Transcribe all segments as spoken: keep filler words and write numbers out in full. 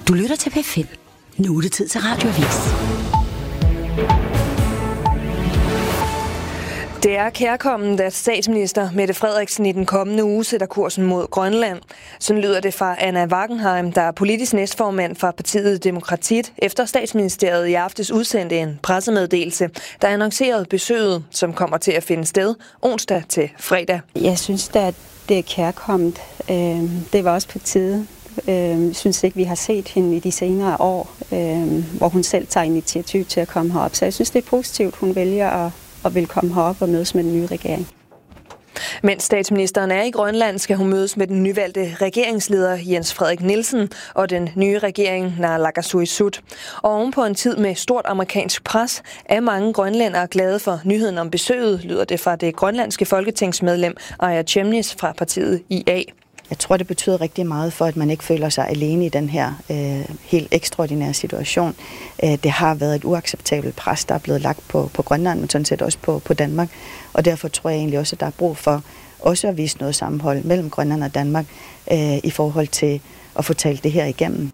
Du lytter til P fem. Nu er det tid til Radioavis. Det er kærkomment, at statsminister Mette Frederiksen i den kommende uge sætter kursen mod Grønland. Sådan lyder det fra Anna Wackenheim, der er politisk næstformand for partiet Demokratiet, efter statsministeriet i aftes udsendte en pressemeddelelse, der annoncerede besøget, som kommer til at finde sted onsdag til fredag. Jeg synes da, at det er kærkomment. Det var også på tide. Jeg synes ikke, vi har set hende i de senere år, hvor hun selv tager initiativ til at komme herop. Så jeg synes, det er positivt, hun vælger at og vil komme herop og mødes med den nye regering. Mens statsministeren er i Grønland, skal hun mødes med den nyvalgte regeringsleder Jens Frederik Nielsen og den nye regering Naalakkersuisut. Og ovenpå en tid med stort amerikansk pres er mange grønlændere glade for nyheden om besøget, lyder det fra det grønlandske folketingsmedlem Aaja Chemnitz fra partiet I A. Jeg tror, det betyder rigtig meget for, at man ikke føler sig alene i den her øh, helt ekstraordinære situation. Øh, det har været et uacceptabelt pres, der er blevet lagt på, på Grønland, men sådan set også på, på Danmark. Og derfor tror jeg egentlig også, at der er brug for også at vise noget sammenhold mellem Grønland og Danmark øh, i forhold til at få talt det her igennem.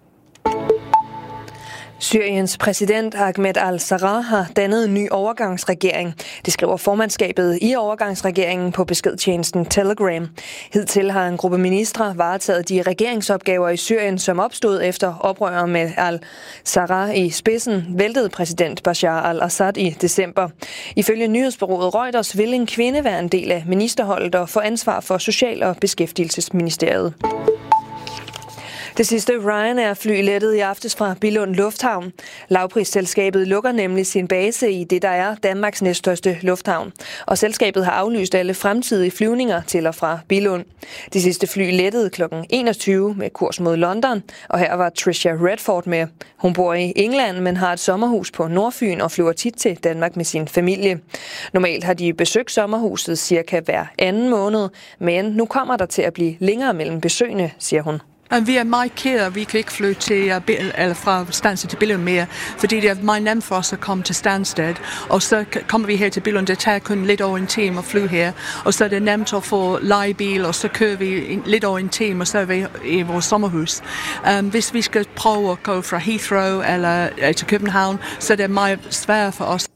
Syriens præsident Ahmed al-Sarraj har dannet en ny overgangsregering. Det skriver formandskabet i overgangsregeringen på beskedtjenesten Telegram. Hidtil har en gruppe ministre varetaget de regeringsopgaver i Syrien, som opstod efter oprøret med al-Sarraj i spidsen, væltede præsident Bashar al-Assad i december. Ifølge nyhedsbureauet Reuters vil en kvinde være en del af ministerholdet og få ansvar for Social- og Beskæftigelsesministeriet. Det sidste Ryanair-fly lettede i aftes fra Billund Lufthavn. Lavprisselskabet lukker nemlig sin base i det, der er Danmarks næststørste lufthavn. Og selskabet har aflyst alle fremtidige flyvninger til og fra Billund. De sidste fly lettede klokken enogtyve med kurs mod London, og her var Tricia Redford med. Hun bor i England, men har et sommerhus på Nordfyn og flyver tit til Danmark med sin familie. Normalt har de besøgt sommerhuset cirka hver anden måned, men nu kommer der til at blive længere mellem besøgene, siger hun. Vi er meget ked af, at vi kan ikke flyve til, eller fra Stansted til Billund mere, fordi det er meget nemt for os at komme til Stansted, og så kommer vi her til Billund. Det tager kun lidt over en time at flyve her, og så er det nemt at få lejebil, og så kører vi lidt over en time, og så er vi i vores sommerhus. Um, hvis vi skal prøve at gå fra Heathrow eller uh, til København, så er det meget svært for os.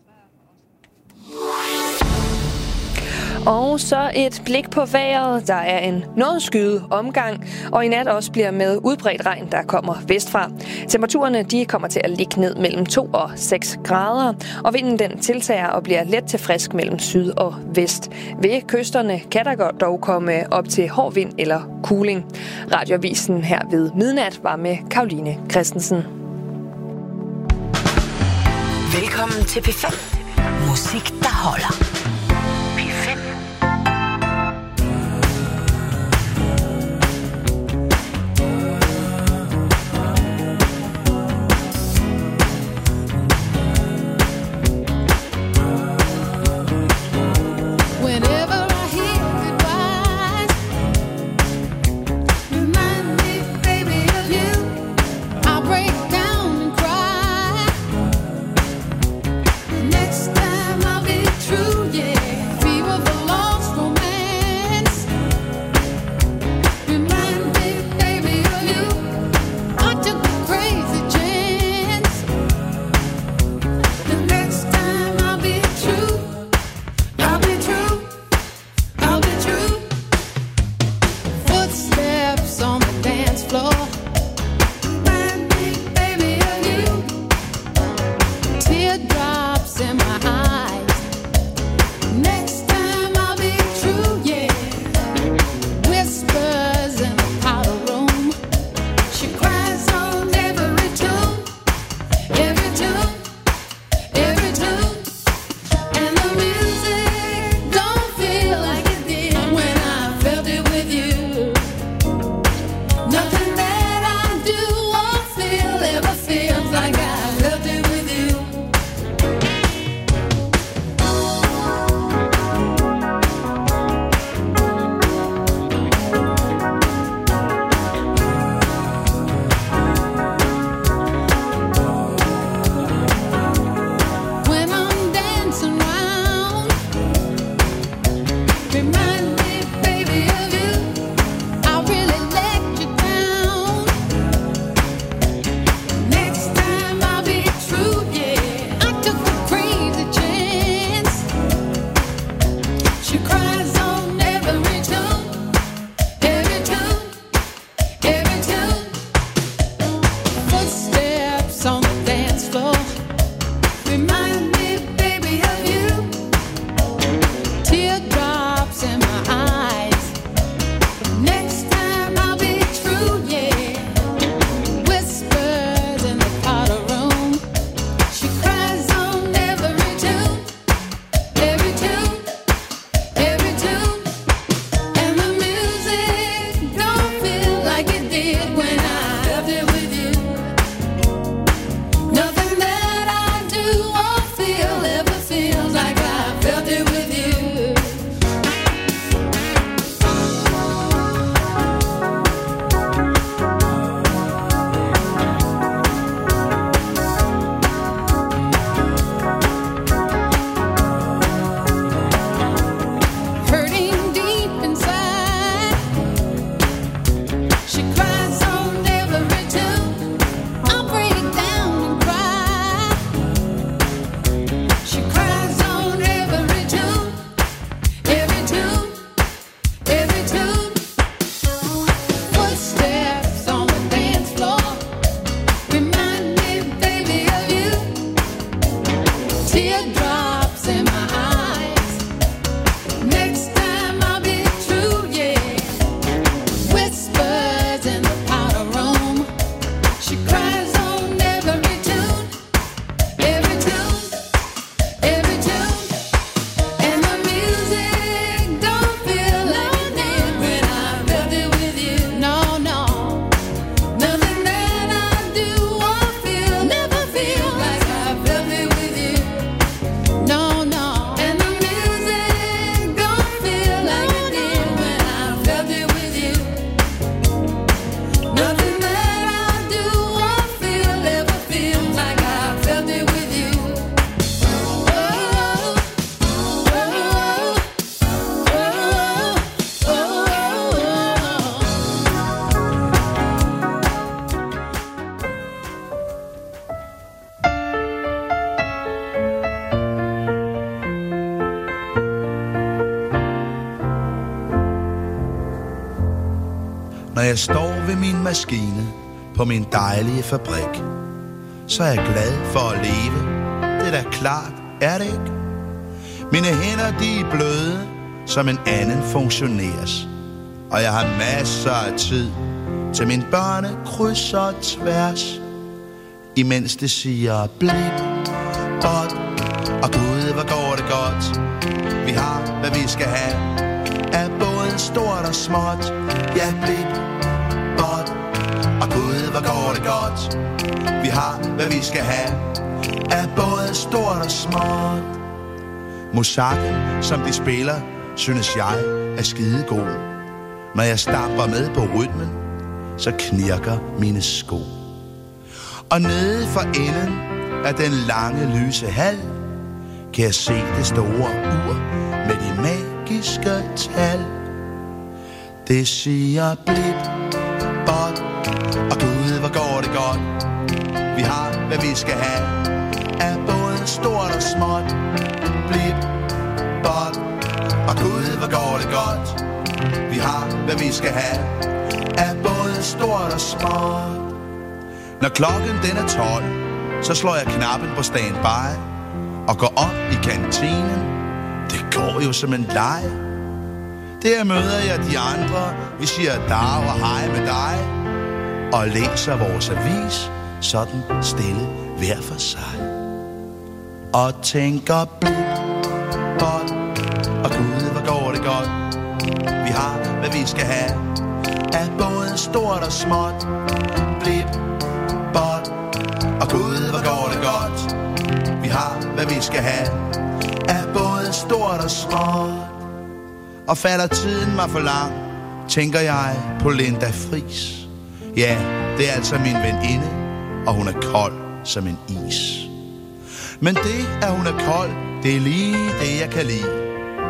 Og så et blik på vejret. Der er en noget skyet omgang, og i nat også bliver med udbredt regn, der kommer vestfra. Temperaturerne de kommer til at ligge ned mellem to og seks grader, og vinden den tiltager og bliver let til frisk mellem syd og vest. Ved kysterne kan der dog komme op til hård vind eller kuling. Radioavisen her ved midnat var med Karoline Christensen. Velkommen til P fem. Musik, der holder. Når jeg står ved min maskine på min dejlige fabrik, så er jeg glad for at leve. Det er da klart, er det ikke? Mine hænder, de er bløde, som en anden funktionærs. Og jeg har masser af tid til mine børne kryds og tværs. Imens det siger blip, bot, og gud, hvor går det godt. Vi har, hvad vi skal have, af både stort og småt. Ja, blip, bot, og gud, hvor går det godt. Vi har, hvad vi skal have, af både stort og småt. Musikken, som de spiller, synes jeg er skidegod. Når jeg stamper med på rytmen, så knirker mine sko. Og nede for enden af den lange lyse hal, kan jeg se det store ur med de magiske tal. Det siger blip, bot, og gud, hvor går det godt. Vi har, hvad vi skal have, af både stort og småt. Blip, bot, og gud, hvor går det godt. Vi har, hvad vi skal have, af både stort og småt. Når klokken den er tolv, så slår jeg knappen på standby og går op i kantinen. Det går jo som en leg. Der møder jeg de andre. Vi siger dag og hej med dig, og læser vores avis sådan stille hver for sig. Og tænker blip, bot, og gud, hvor går det godt. Vi har, hvad vi skal have, af både stort og småt. Blip, bot, og gud, hvor går det godt. Vi har, hvad vi skal have, af både stort og småt. Og falder tiden mig for lang, tænker jeg på Linda Friis. Ja, det er altså min veninde, og hun er kold som en is. Men det, at hun er kold, det er lige det, jeg kan lide.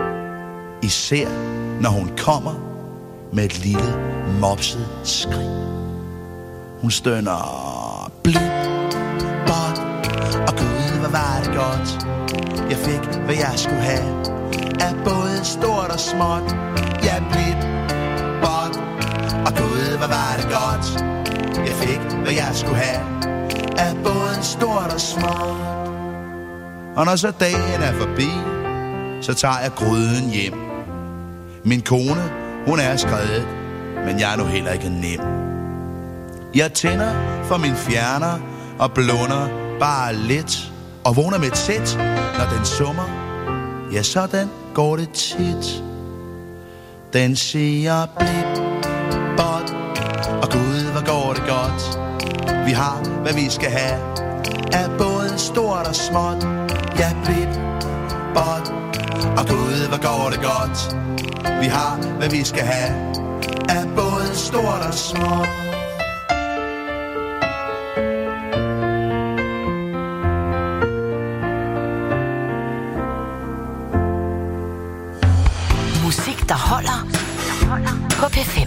Især når hun kommer med et lille mopset skrig. Hun stønner blip, bot, og gud, hvor var det godt. Jeg fik, hvad jeg skulle have, af både stort og småt. Ja, blip, bot, og gud, hvor var det godt. Jeg fik, hvad jeg skulle have, af både stort og småt. Og når så dagen er forbi, så tager jeg gryden hjem. Min kone, hun er skredet, men jeg er nu heller ikke nem. Jeg tænder for min fjerner og blunder bare lidt, og vågner med et sæt, når den summer. Ja, sådan går det tit. Den siger blip, bot, og gud, hvor går det godt. Vi har, hvad vi skal have, af både stort og småt. Ja, blip, bot, og gud, hvor går det godt. Vi har, hvad vi skal have, af både stort og småt. Musik, der holder på P fem.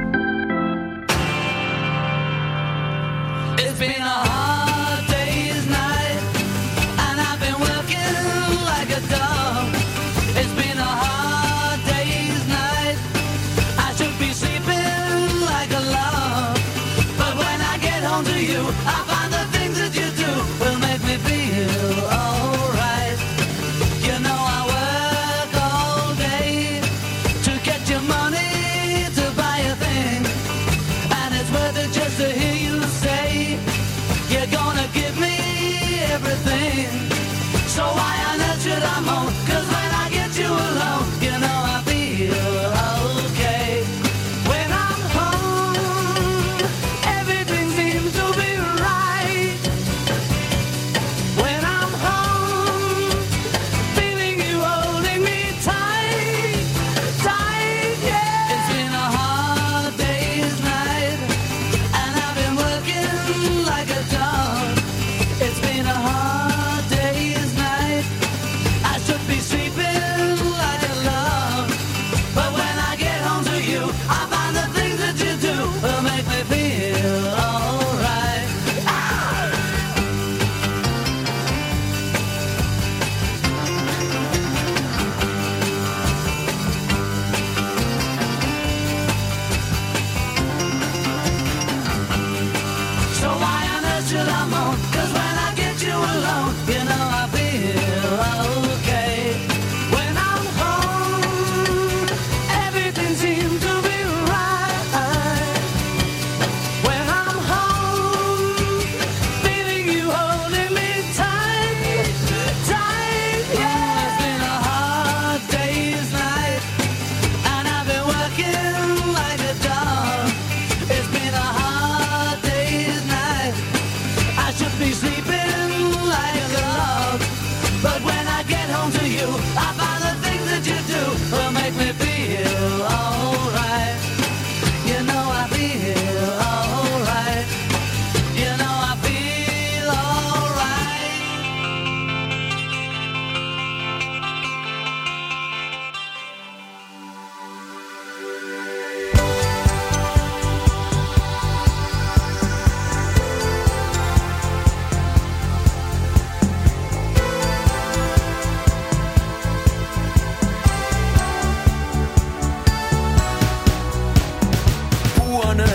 It's been a hard day's night, and I've been working like a dog. It's been a hard day's night, I should be sleeping like a log. But when I get home to you, I find the things that you do will make me feel alright. You know I work all day to get your money to buy a thing, and it's worth it just to hear you say,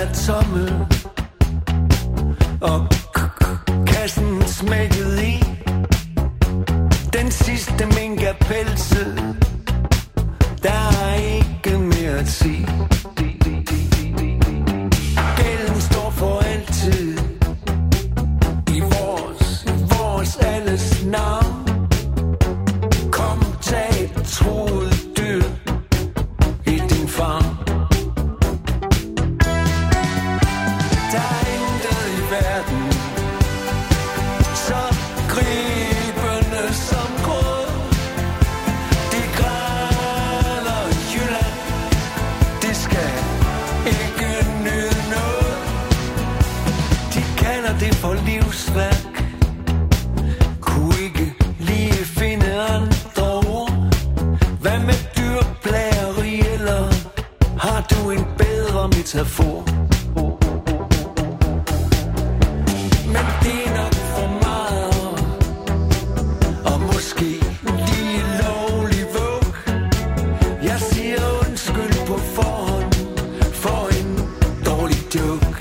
er tomme, og kassen smækket i. Den sidste mink er pelset, der er ikke mere at sige. Gælden står for altid i vores, vores alles navn. Kom, tag et troet dyr i din favn. Der er intet i verden så gribende som grød. Det græder Jylland, det skal ikke nyde noget. De kalder det for livsværk, kunne ikke lige finde andre ord. Hvad med dyrplageri, eller har du en bedre metafor? Men det er nok for meget, og måske lige lovlig våg. Jeg siger undskyld på forhånd for en dårlig joke.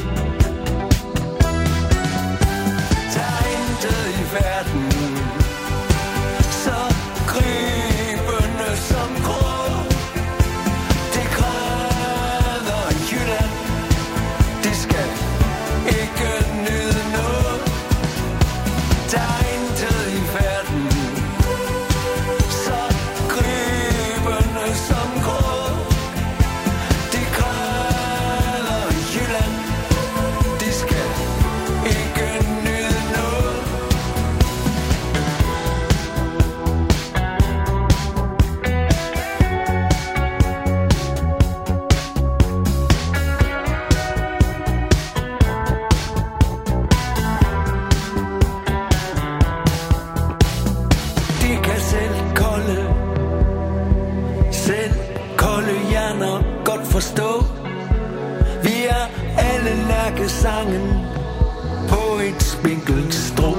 Der er intet i verden så gribende som grød. Det græder Jylland, det skal ikke nyde noget. Der er intet i verden så gribende som grød. Det græder Jylland, det skal ikke nyde noget. Det kan selv kolde, selv kolde hjerner godt forstå. Vi er alle lærkesangen på et spinkelt strå.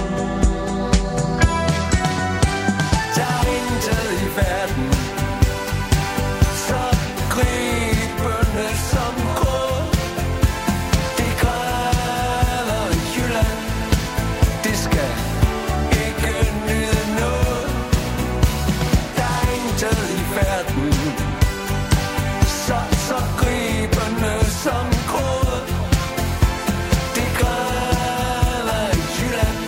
Der er intet i verden så gribende som grød. Det græder Jylland, det skal ikke nyde noget. Der er intet i verden så, så gribende som grød. Det græder Jylland,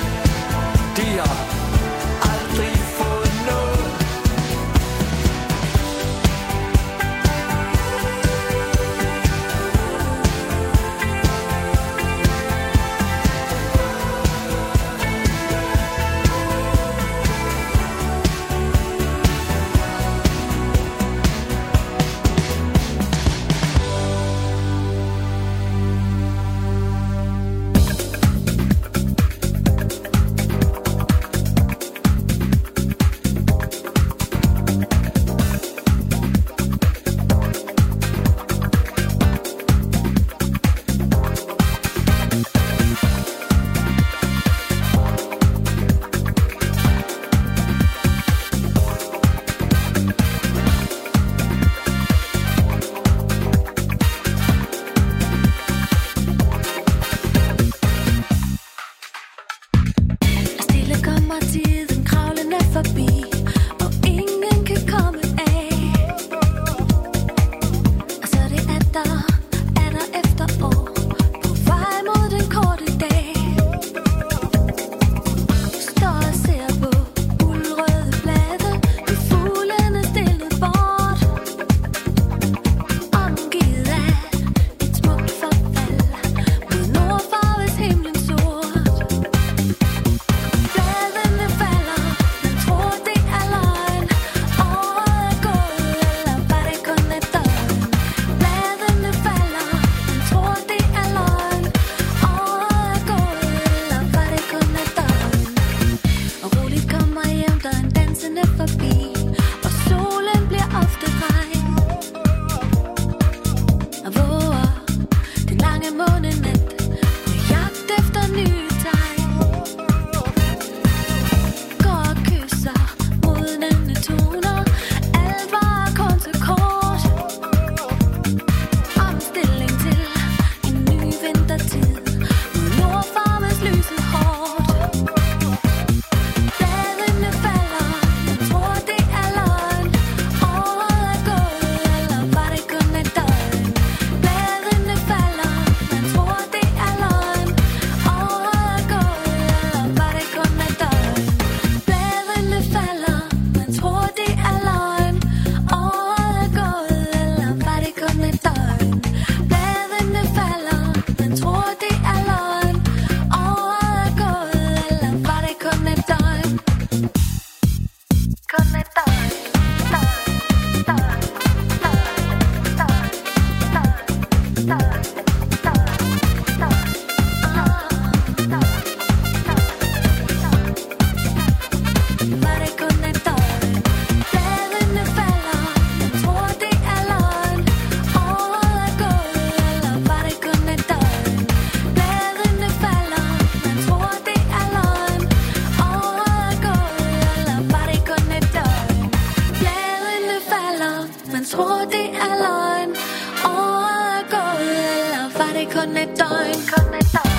man tror det er løgn. Året er gået, eller var det kun et døgn? Kun et døgn.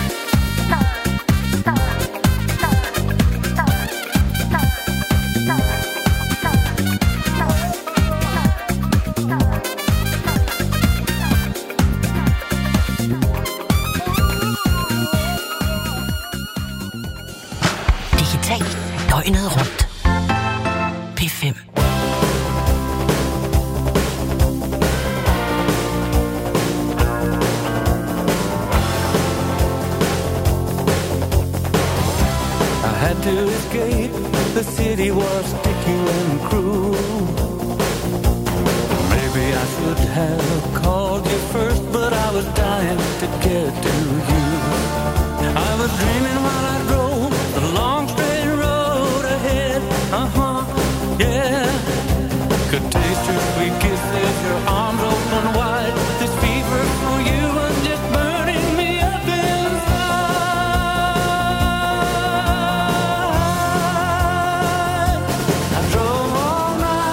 Døgnet rundt. P fem. I had to escape. The city was sticky and cruel. Maybe I should have called you first, but I was dying to get to you. I was dreaming while I drove the long straight road ahead. Uh-huh, yeah. Could taste your sweet kisses, your arms open wide. This fever for you was just burning me up inside. I drove all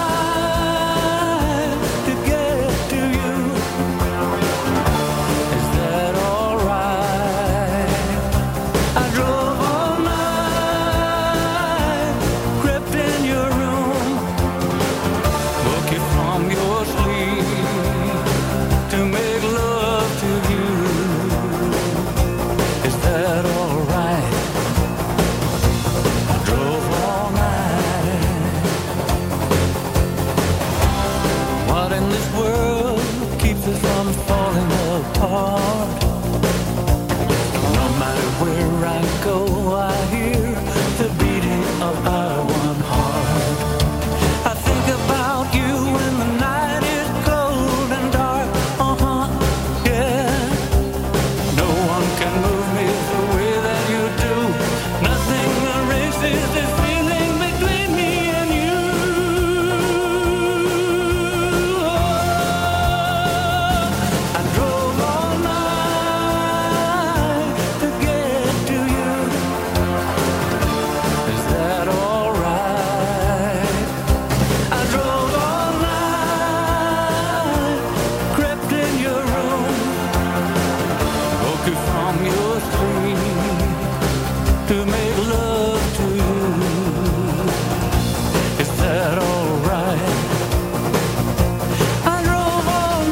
night to get to you. Is that all right? I drove all night, crept in your room, woke you from your sleep to make love to you. Is that all right? I drove all night. What in this world keeps us from falling apart? No matter where I go, I hear the beating of our one heart. I think about you when the night is cold and dark. Uh-huh, yeah. No one can move me the way that you do. Nothing erases this feeling between me and you. I drove all night to get to you. Is that all right? I drove all night, crept in your room, woke you from your sleep to make love to you. Is that all right? I drove all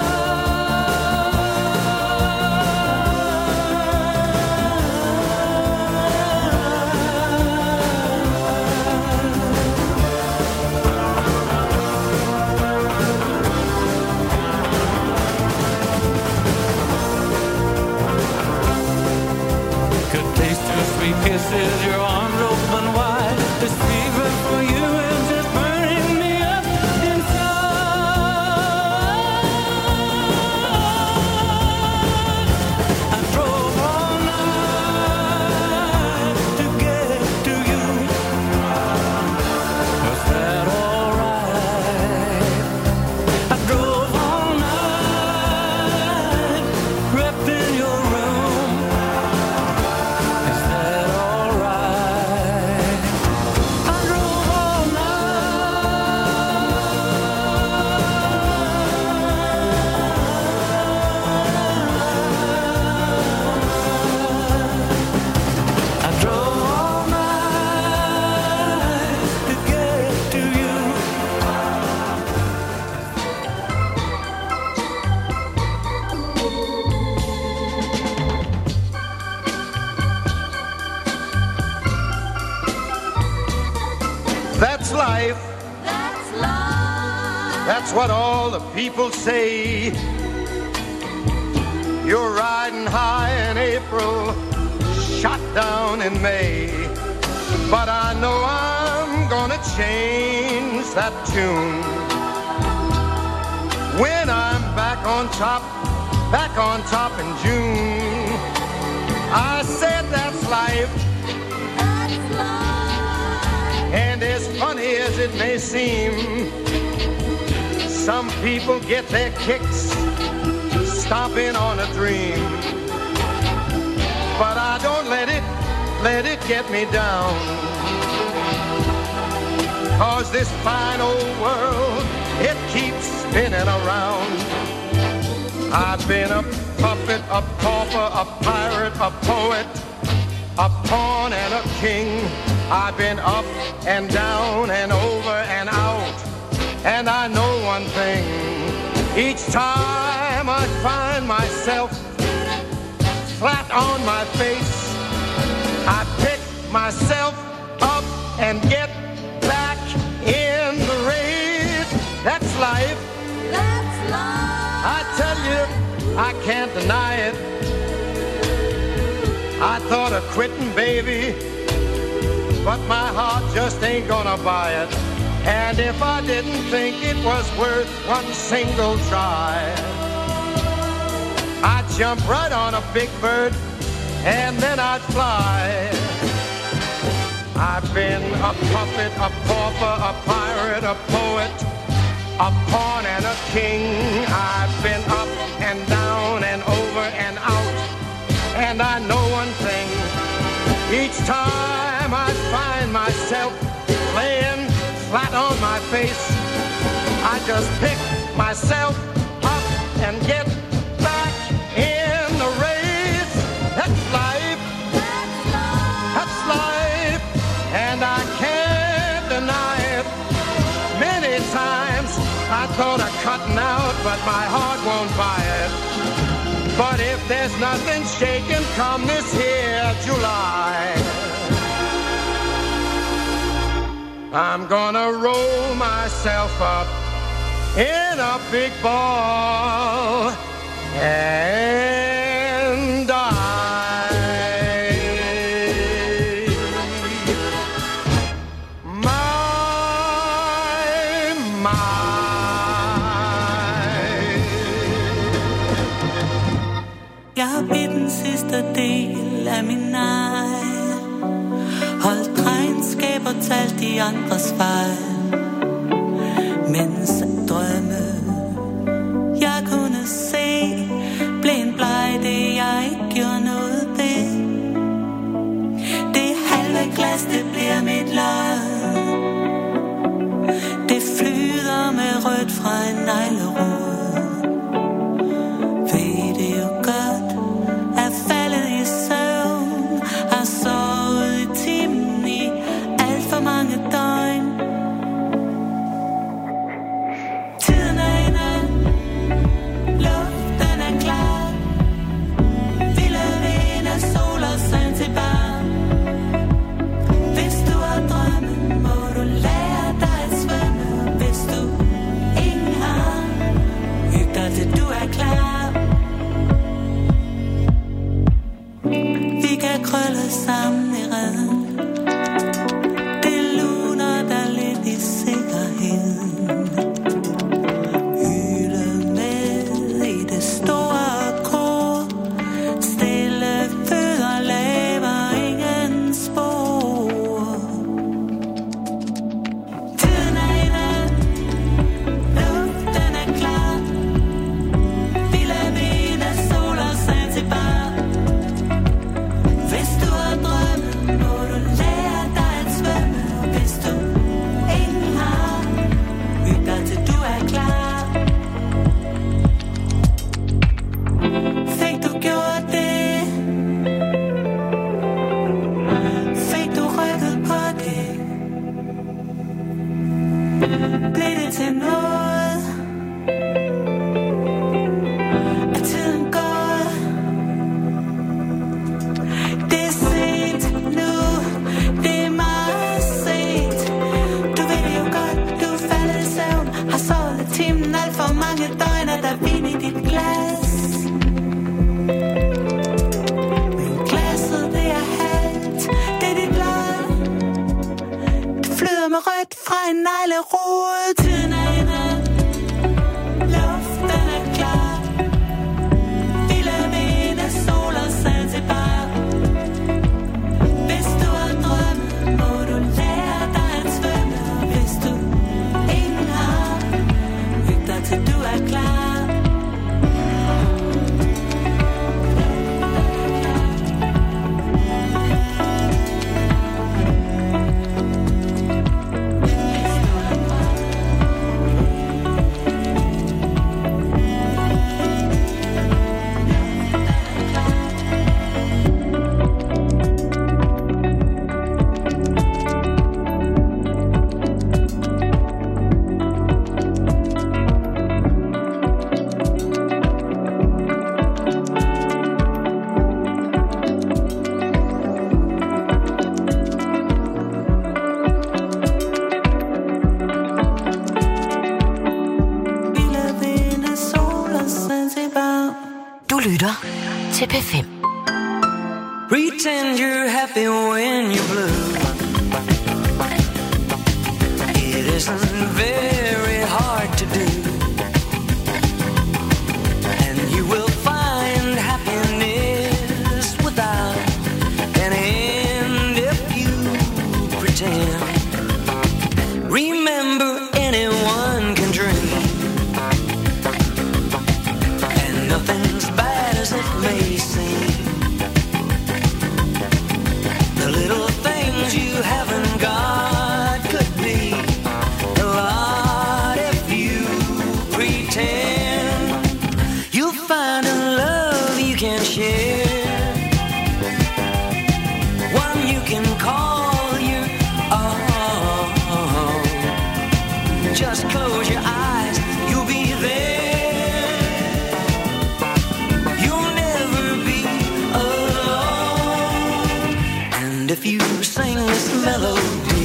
Could taste your sweet kisses, your arms open wide. This fever for you is just burning me up inside. I drove all night to get to you. Was that all right? I drove all night, crept in your room. Is that all right? I drove all night. I drove all night to get to you. That's life. That's life. That's what all the people say. You're riding high in April, shot down in May. But I know I'm gonna change that tune when I'm back on top, back on top in June. I said that's life. That's life. And as funny as it may seem, some people get their kicks stomping on a dream. But I don't let it, let it get me down. 'Cause this fine old world it keeps spinning around. I've been a puppet, a pauper, a pirate, a poet, a pawn and a king. I've been up and down and over and out. And I know one thing, each time I find myself flat on my face, I pick myself up and get back in the race. That's life. That's life. I tell you, I can't deny it. I thought of quitting, baby, but my heart just ain't gonna buy it. And if I didn't think it was worth one single try, I'd jump right on a big bird and then I'd fly. I've been a puppet, a pauper, a pirate, a poet, a pawn and a king. I've been up and down and over and out. And I know one thing, each time I find myself laying flat on my face, I just pick myself up and get back in the race. That's life. That's life. That's life. And I can't deny it. Many times I thought of cutting out, but my heart won't buy it. But if there's nothing shaking come this here July, I'm gonna roll myself up in a big ball and die. My, my. Jeg har bidt den sidste del af min negl, holdt regnskab og talt de andres fejl, mens drømme jeg kunne se blev en bleg, det jeg ikke gjorde noget ved. Det halve glas, det bliver mit lod, det flyder med rødt fra en neglerod. Ved det jo godt, er faldet i søvn, har sovet i timen i alt for mange døgn. Tiden er inde, luften er klar, vilde vinde, sol og Zanzibar. Hvis du har drømme, må du lære dig at svømme. Hvis du ingen har, hyg dig til du er klar. Vi kan krølle sammen i redden, det luner der lidt i sikkerheden. Hylde med i det store kor, stille fødder laver ingen spor. Tiden er inde, luften er klar, vilde vinde, sol og Zanzibar. Hvis du har drømme, må du lære dig at svømme. Hvis du ingen har, hyg dig til du er klar. Fik du gjort det? Fik du rykket på det? Blev det til noget? Er tiden gået? Det er sent nu, det er meget sent. Du ved det jo godt, du er faldet i søvn, har sovet i timen alt for mange døgn, er der vin i dit glas. Men glasset det er halvt, det er dit lod, det flyder med rødt fra en neglerod. Tiden er inde, luften er klar, vilde vinde, sol og Zanzibar. Hvis du har drømme, må du lære dig at svømme. Hvis du ingen har, hyg dig til du er klar. Hvis du har drømme, lytter til P fem. Pretend you're happy when you're blue. It isn't very hard to do. And you will find happiness without an end if you pretend. Remember, anyone can dream, and nothing's bad as it may seem. The little things you haven't got could be a lot if you pretend. You'll find a love you can share, one you can call your own. Just close your eyes, you'll be there. You'll never be alone. And if you sing this melody,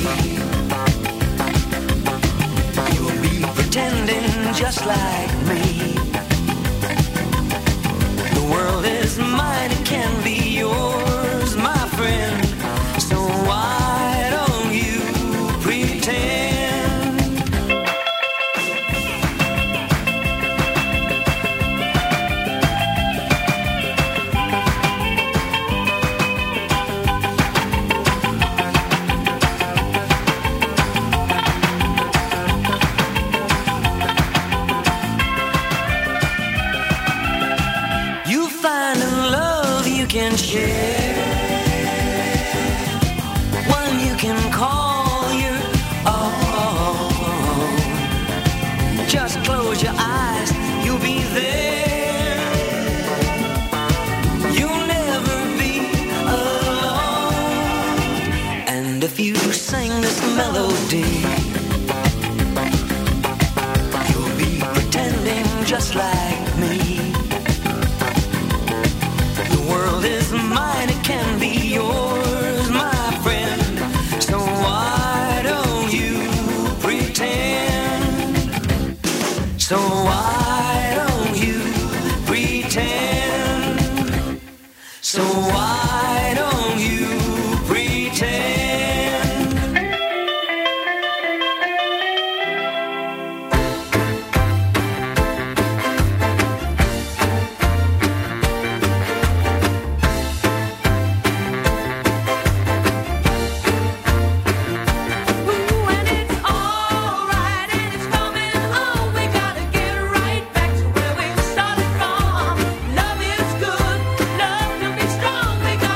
you'll be pretending just like me. The world is mine, it can be yours, my friend. So why don't you pretend? Can share, one you can call your own. Just close your eyes, you'll be there. You'll never be alone. And if you sing this melody, you'll be pretending just like me. Is mine, it can be yours, my friend. So why don't you pretend? So why don't you pretend? So why don't you pretend? We got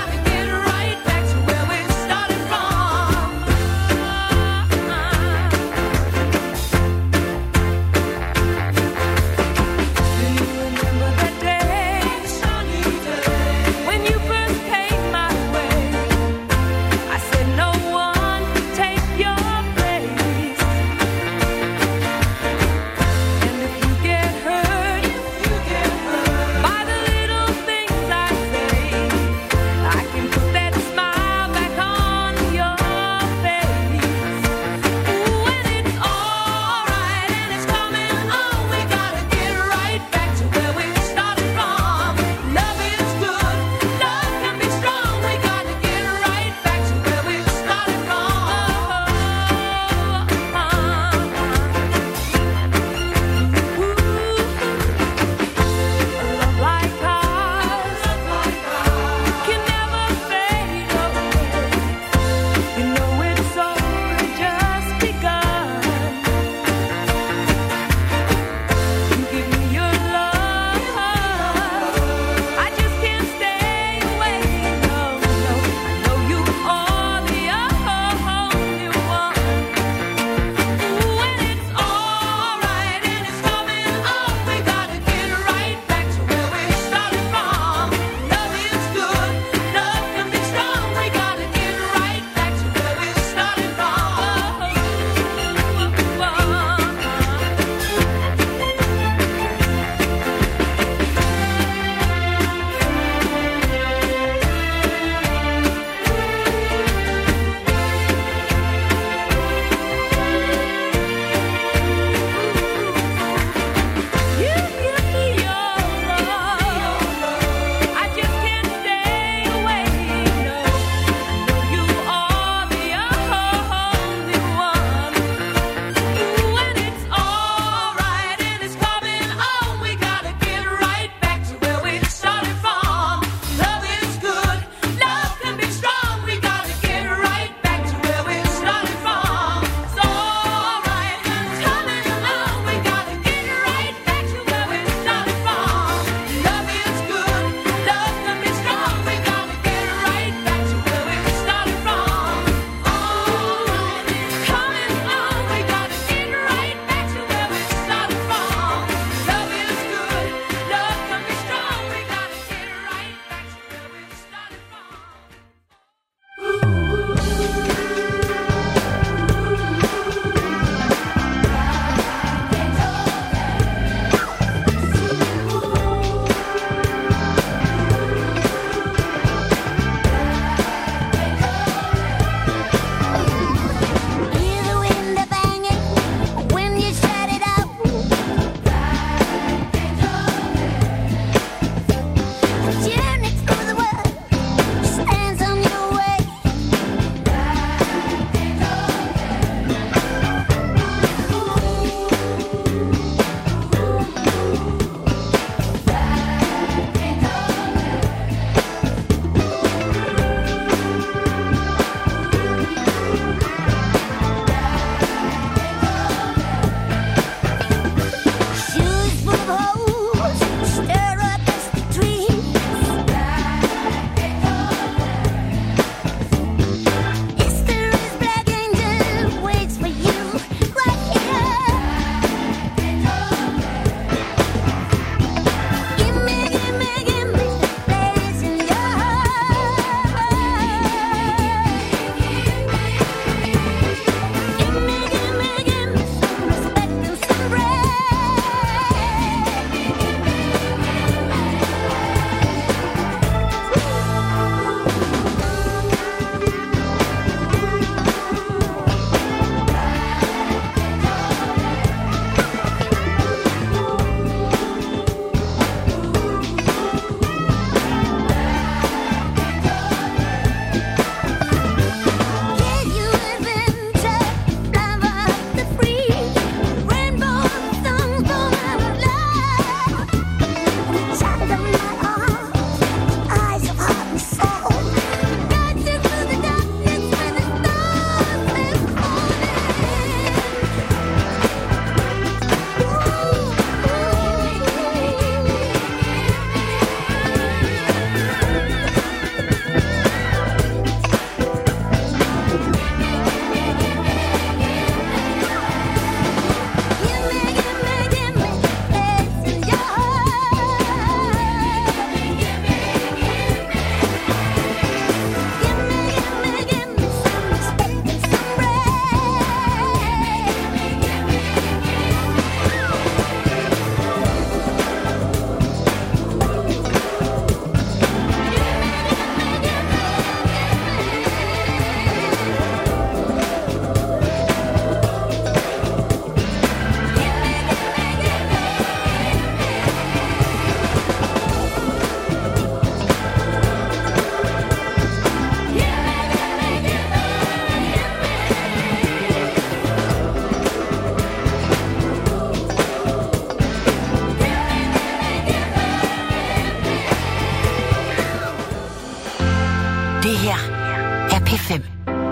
fem.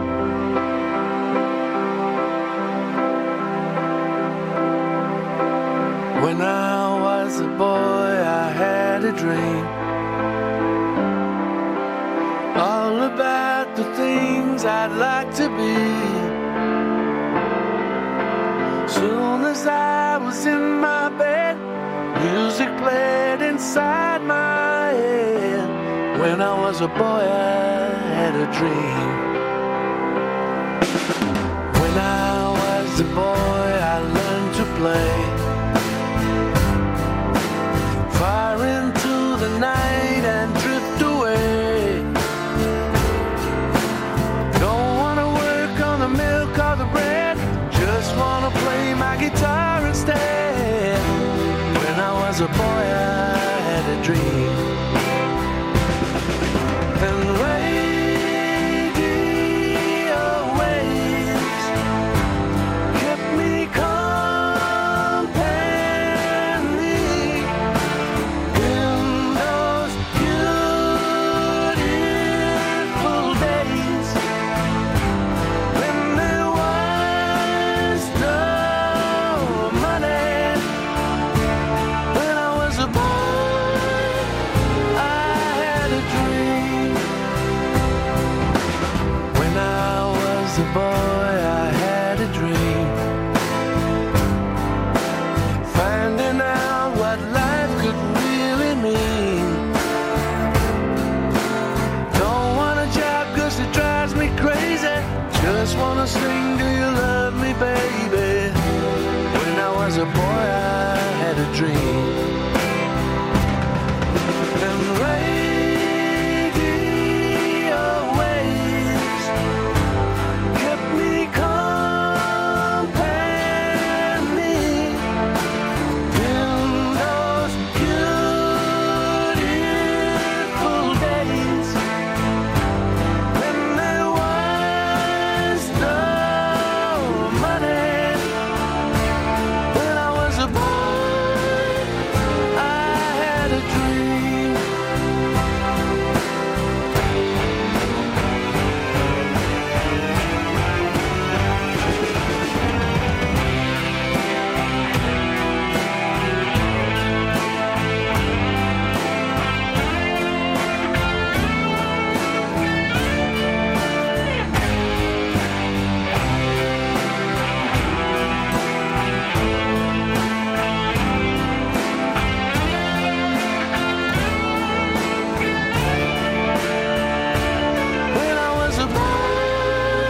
When I was a boy, I had a dream all about the things I'd like to be. Soon as I was in my bed, music played inside my head. When I was a boy, I had a dream. When I was a boy, I learned to play. Far into the night and drift away. Don't wanna work on the milk or the bread, just wanna play my guitar instead. When I was a boy, I had a dream. And radio waves kept me company in those beautiful days when there was no money. When I was a boy, I had a dream. When I was a boy, I had a dream. Finding out what life could really mean. Don't want a job 'cause it drives me crazy. Just wanna sing, do you love me, baby? When I was a boy, I had a dream. And radio waves kept me company in those beautiful days when there was no money. When I was a boy, I had a dream. When I was a boy.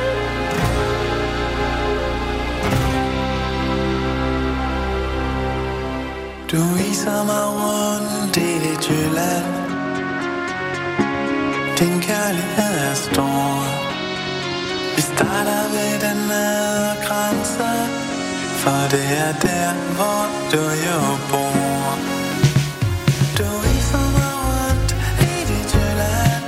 Du viser mig rundt i dit Jylland. Din kærlighed er stor. Vi starter ved den nedre grænse, for det er der, hvor du jo bor. Du viser mig rundt i dit Jylland.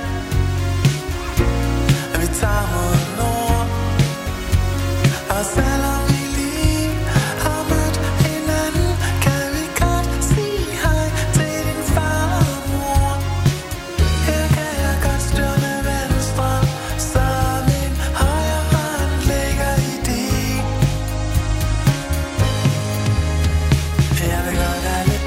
Vi tager mod nord, og selvom vi lige har mødt hinanden, kan vi godt sige hej til din far og mor. Her kan jeg godt styre med venstre, så min højre hånd ligger i din. Jeg vil godt have lidt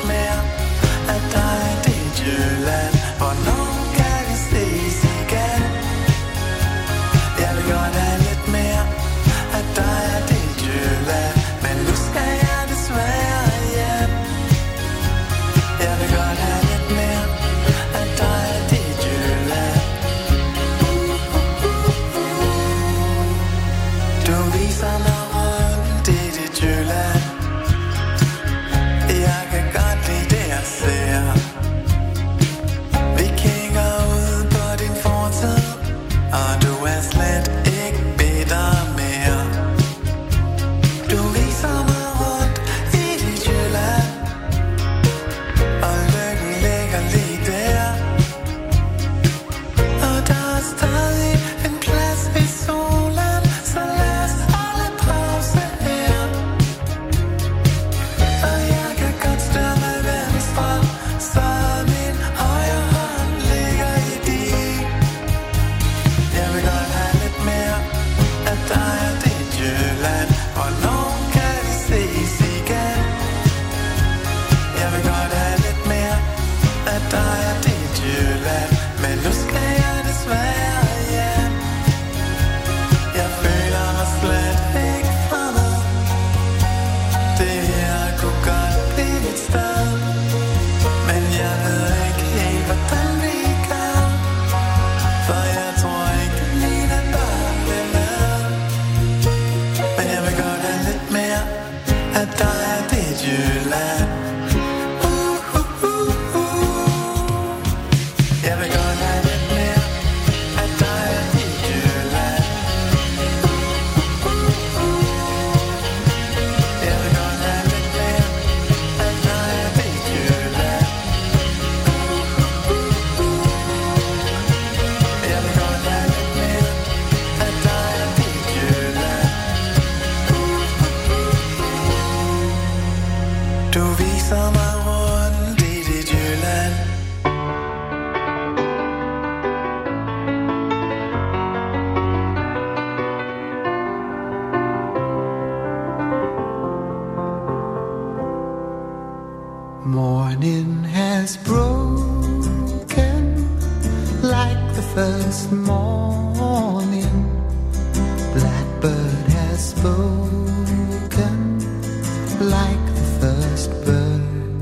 Morning has broken like the first morning. Blackbird has spoken like the first bird.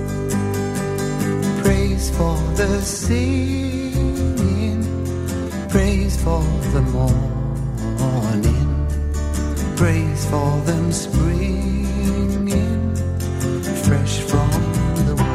Praise for the singing, praise for the morning, praise for them springing fresh from the world.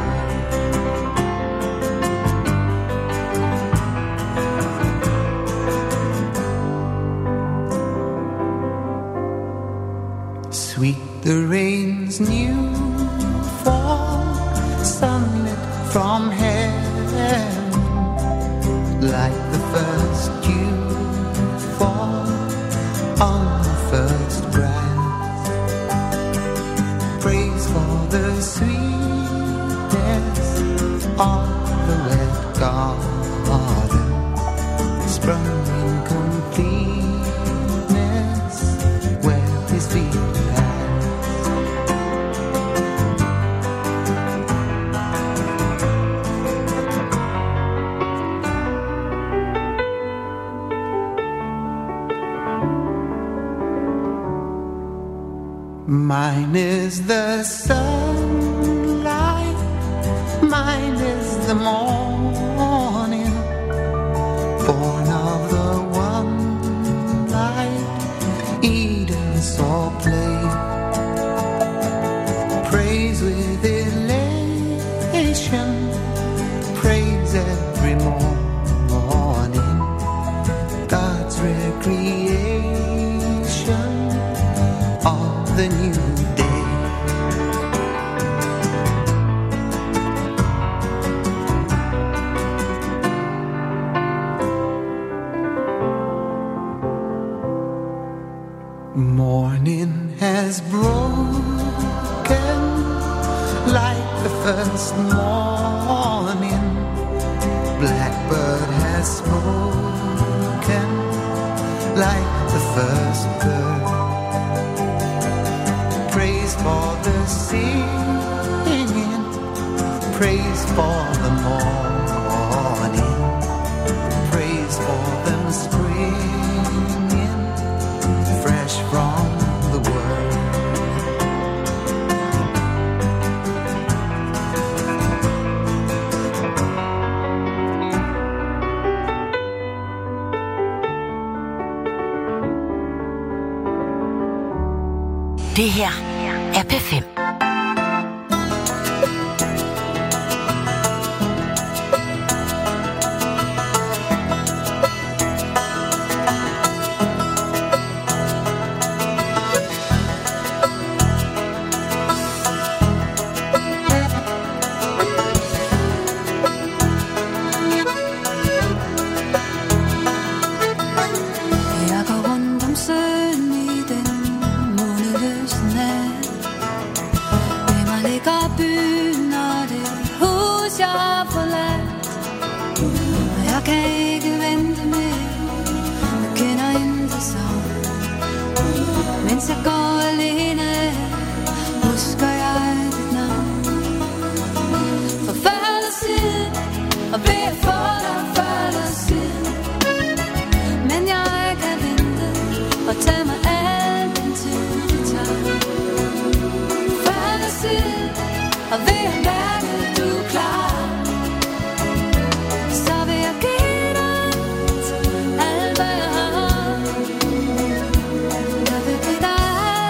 Sweet the rain's new fall, sunlit from heaven, like the first dew fall on the first grass. Praise for the sweetness of the wet garden, sprung in completeness where his feet mine is the sunlight, mine is the morning, born of the one light Eden saw play. Praise with elation, praise every morning, God's recreation of the new day. Morning has broken like the first morning. Blackbird has spoken like the first bird. Praise for the singing, praise for the morning, praise for them springing fresh from the world. Det her er P fem. Jeg går rundt om søen i den måneløse nat. Ved mig ligger byen og det hus, jeg har forladt. Og jeg kan ikke vente mere, jeg kender intet savn. Mens jeg går alene, husker jeg dit navn. For før eller siden, og ved at få dig før eller siden. Men jeg kan vente og tage mig al den tid, det tager. Før eller siden, og ved at mærke, at du er klar, så vil jeg give dig alt, alt hvad jeg har. Jeg vil give dig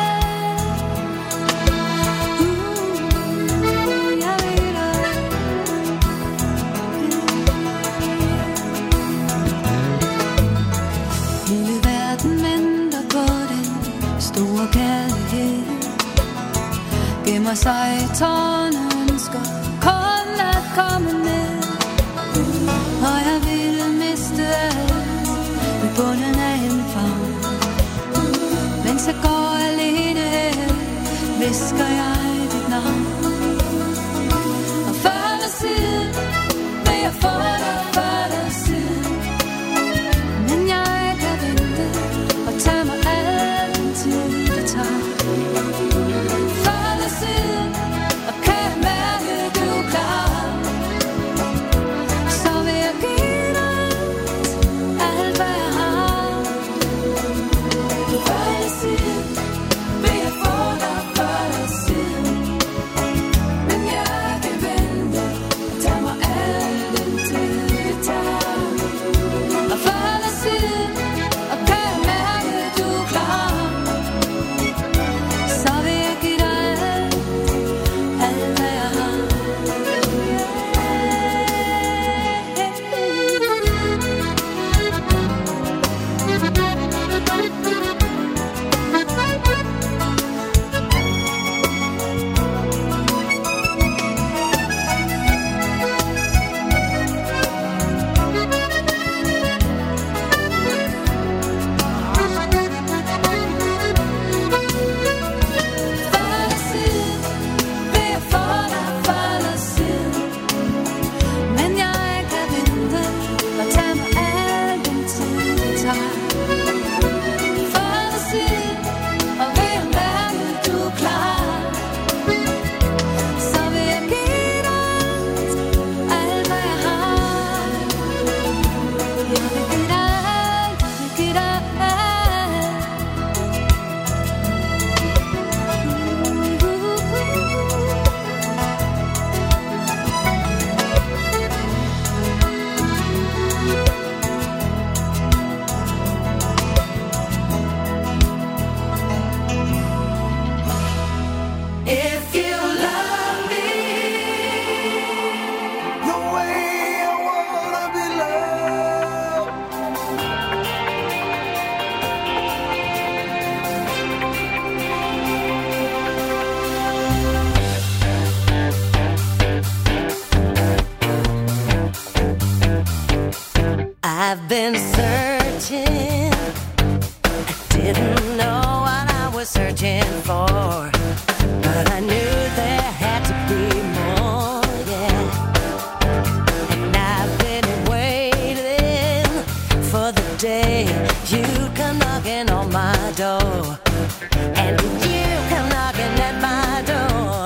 I've been searching. I didn't know what I was searching for, but I knew there had to be more, yeah. And I've been waiting for the day you come knocking on my door, and you come knocking at my door.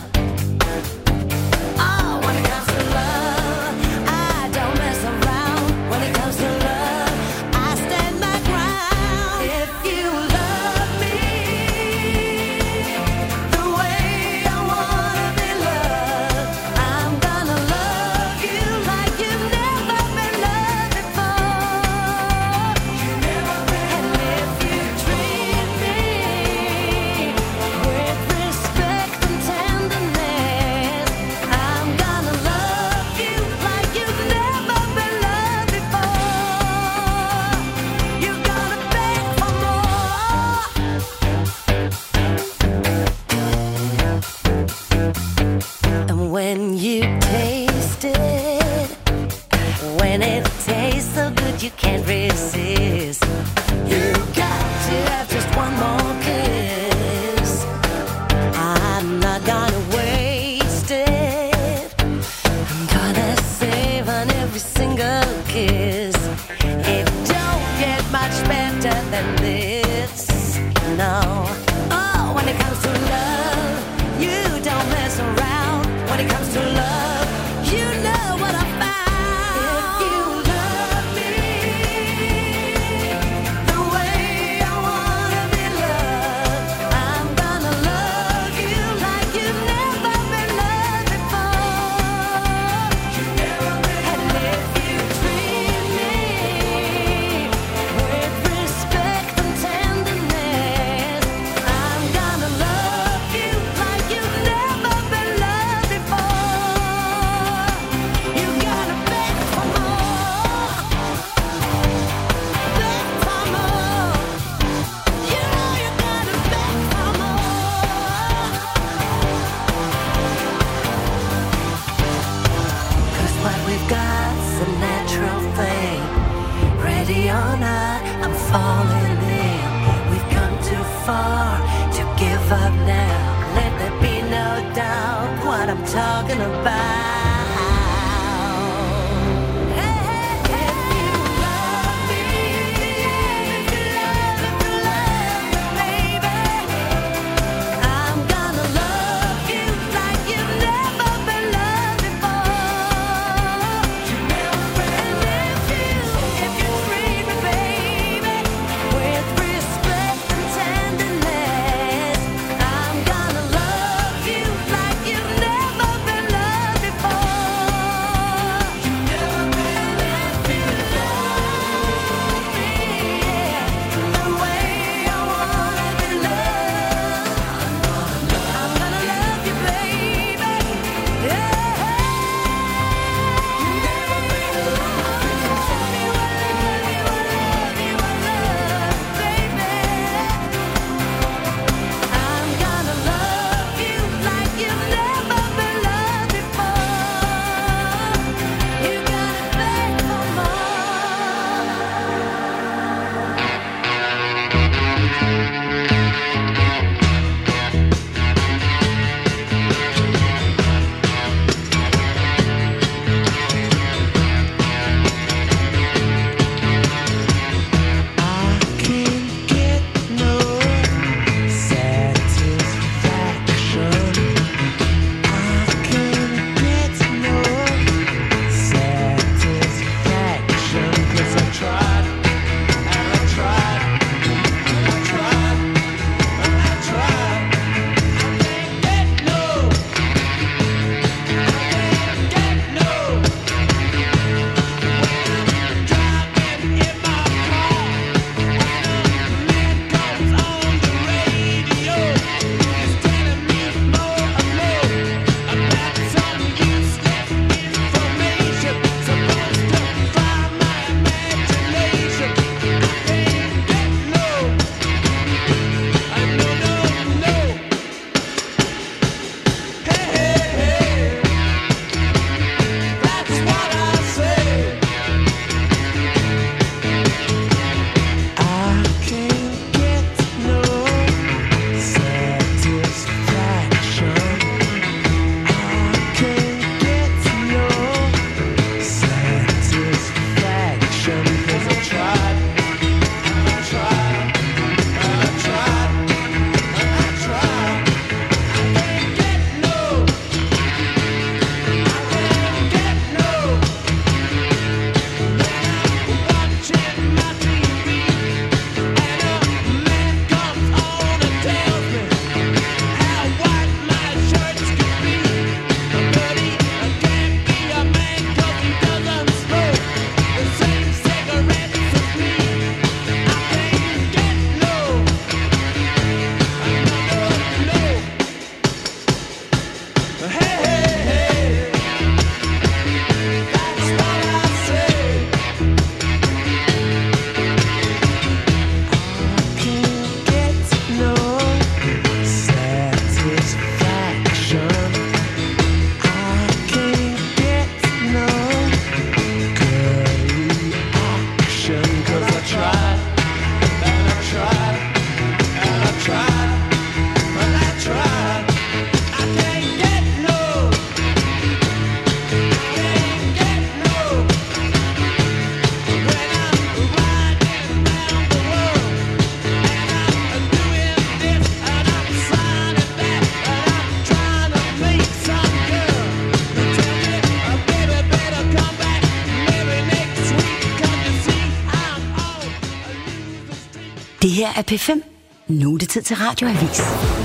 Oh, when it comes to love, I don't mess around. When it comes to love, I stand my ground. If you love me the way I wanna be loved, I'm gonna love you like you've never been loved before. And if you treat me with respect and tenderness, I'm gonna love you like you've never been loved before. You're gonna beg for more. And when you taste it, when it tastes so good you can't resist, you got to have just one more kiss. I'm not gonna waste it. I'm gonna save on every single kiss. It don't get much better than this, no. Oh, when it comes to love, you don't mess around. When it comes to love, you know what I found. If you love me the way I wanna be loved, I'm gonna love you like you've never been loved before. And if you treat me with respect and tenderness, I'm gonna love you like you've never been loved before. You gotta beg for more, beg for more. You know you gotta beg for more. 'Cause what we've got's a natural thing. Ready or not, I'm falling in. We've come too far to give up now. Let there be no doubt what I'm talking about. Hey, hey, if you love me, if you love, if you love me, baby, I'm gonna love you like you've never been loved before. And if you, if you treat me, baby, with respect and tenderness, her er P fem. Nu er det tid til Radioavis.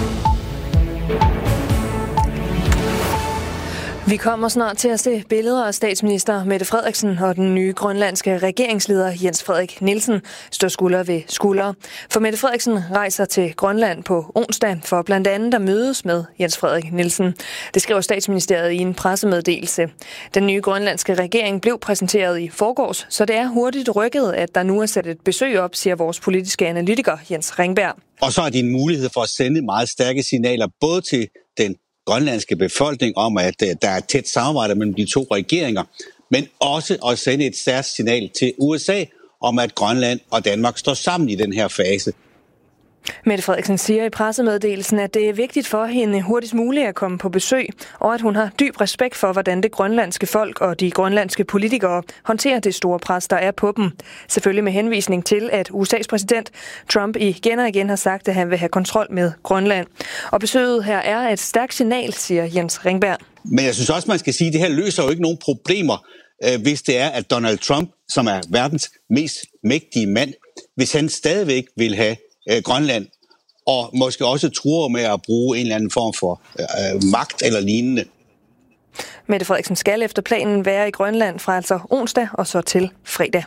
Vi kommer snart til at se billeder af statsminister Mette Frederiksen og den nye grønlandske regeringsleder Jens Frederik Nielsen stå skulder ved skulder. For Mette Frederiksen rejser til Grønland på onsdag for blandt andet at mødes med Jens Frederik Nielsen. Det skriver statsministeriet i en pressemeddelelse. Den nye grønlandske regering blev præsenteret i forgårs, så det er hurtigt rykket, at der nu er sat et besøg op, siger vores politiske analytiker Jens Ringberg. Og så er det en mulighed for at sende meget stærke signaler både til den grønlandske befolkning om, at der er et tæt samarbejde mellem de to regeringer, men også at sende et stærkt signal til U S A om, at Grønland og Danmark står sammen i den her fase. Mette Frederiksen siger i pressemeddelelsen, at det er vigtigt for hende hurtigst muligt at komme på besøg, og at hun har dyb respekt for, hvordan det grønlandske folk og de grønlandske politikere håndterer det store pres, der er på dem. Selvfølgelig med henvisning til, at U S A's præsident Trump igen og igen har sagt, at han vil have kontrol med Grønland. Og besøget her er et stærkt signal, siger Jens Ringberg. Men jeg synes også, man skal sige, at det her løser jo ikke nogen problemer, hvis det er, at Donald Trump, som er verdens mest mægtige mand, hvis han stadigvæk vil have Grønland, og måske også truer med at bruge en eller anden form for øh, magt eller lignende. Mette Frederiksen skal efter planen være i Grønland fra altså onsdag og så til fredag.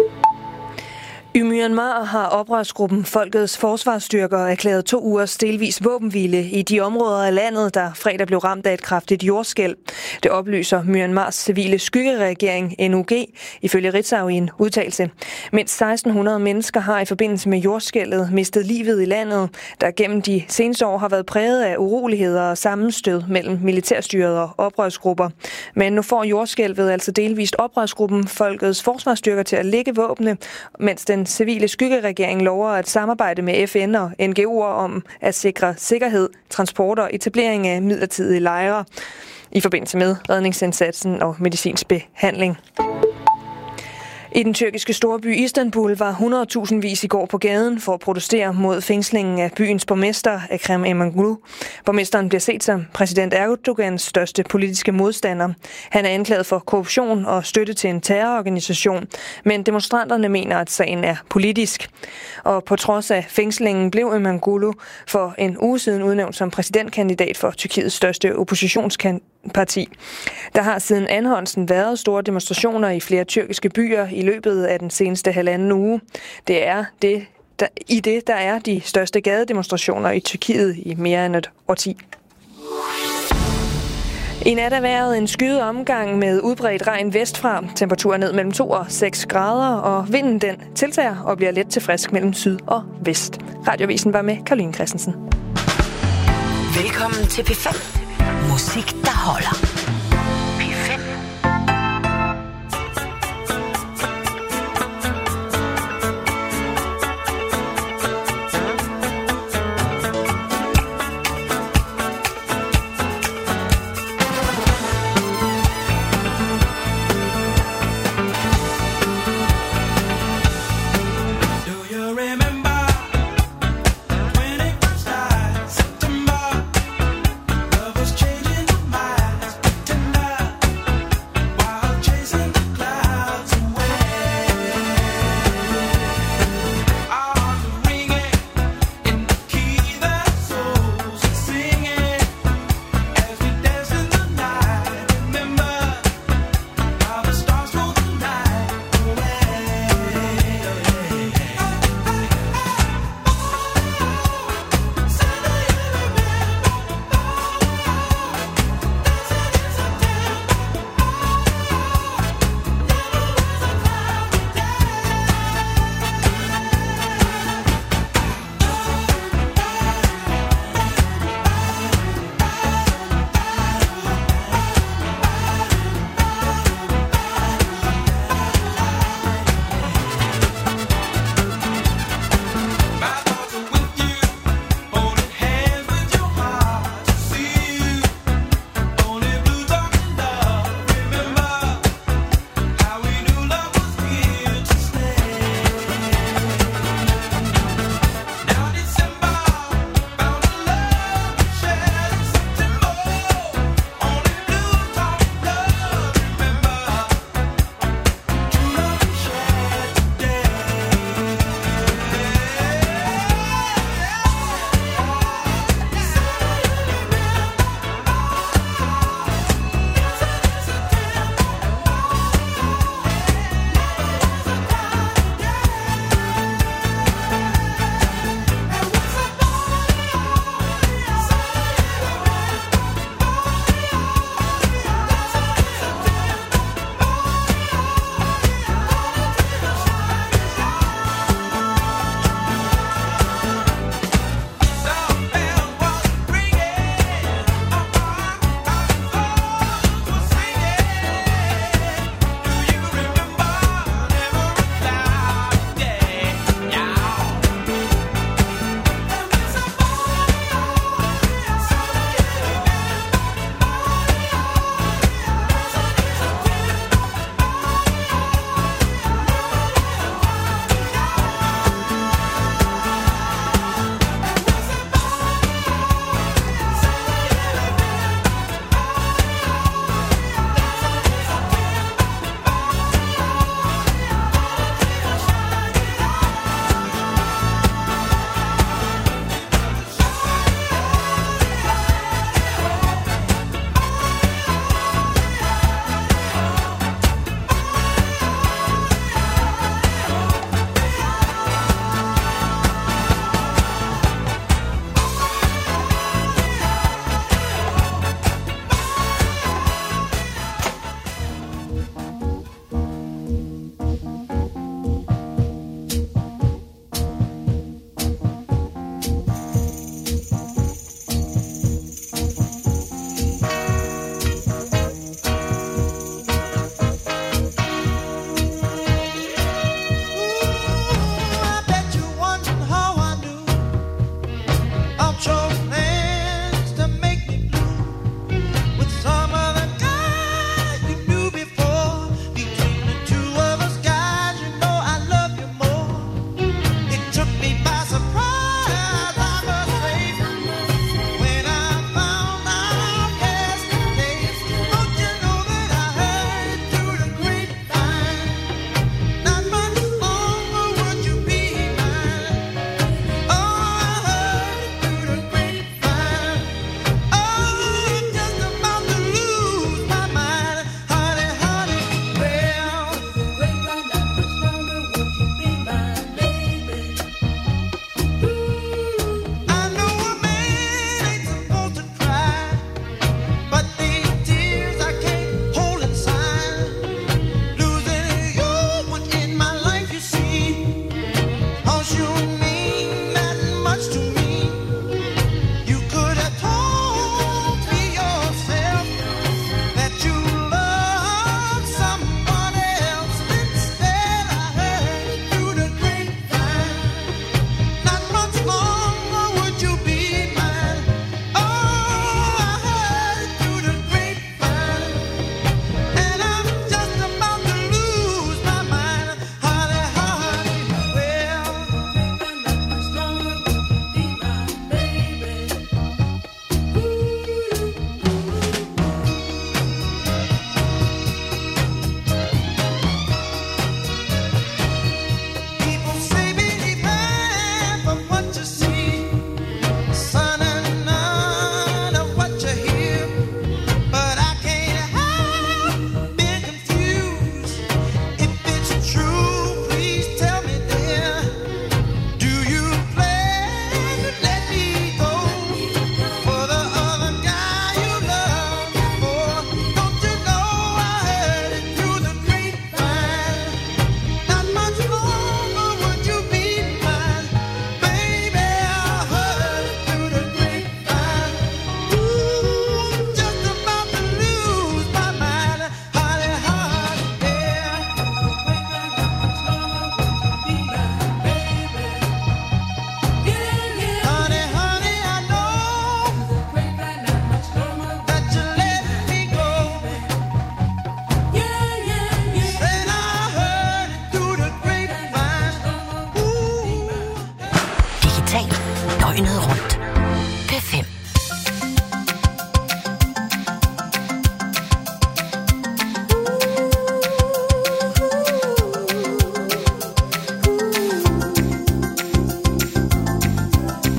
I Myanmar har oprørsgruppen Folkets Forsvarsstyrker erklæret to ugers delvis våbenhvile i de områder af landet, der fredag blev ramt af et kraftigt jordskælv. Det oplyser Myanmars civile skyggeregering N U G ifølge Ritzau i en udtalelse. Mindst seksten hundrede mennesker har i forbindelse med jordskælvet mistet livet i landet, der gennem de seneste år har været præget af uroligheder og sammenstød mellem militærstyret og oprørsgrupper. Men nu får jordskælvet altså delvist oprørsgruppen Folkets Forsvarsstyrker til at lægge våbne, mens den Den civile skyggeregering lover at samarbejde med F N og N G O'er om at sikre sikkerhed, transport og etablering af midlertidige lejre i forbindelse med redningsindsatsen og medicinsk behandling. I den tyrkiske storby Istanbul var hundredtusindvis i går på gaden for at protestere mod fængslingen af byens borgmester Ekrem İmamoğlu. Borgmesteren bliver set som præsident Erdogans største politiske modstander. Han er anklaget for korruption og støtte til en terrororganisation, men demonstranterne mener, at sagen er politisk. Og på trods af fængslingen blev İmamoğlu for en uge siden udnævnt som præsidentkandidat for Tyrkiets største oppositionsparti. Der har siden anholdelsen været store demonstrationer i flere tyrkiske byer i løbet af den seneste halvanden uge. Det er det, der, i det, der er de største gadedemonstrationer i Tyrkiet i mere end et årti. I nat er vejret en skyet omgang med udbredt regn vestfra. Temperaturen ned mellem to og seks grader, og vinden den tiltager og bliver let til frisk mellem syd og vest. Radioavisen var med Caroline Christensen. Velkommen til P fem. Musik, der holder.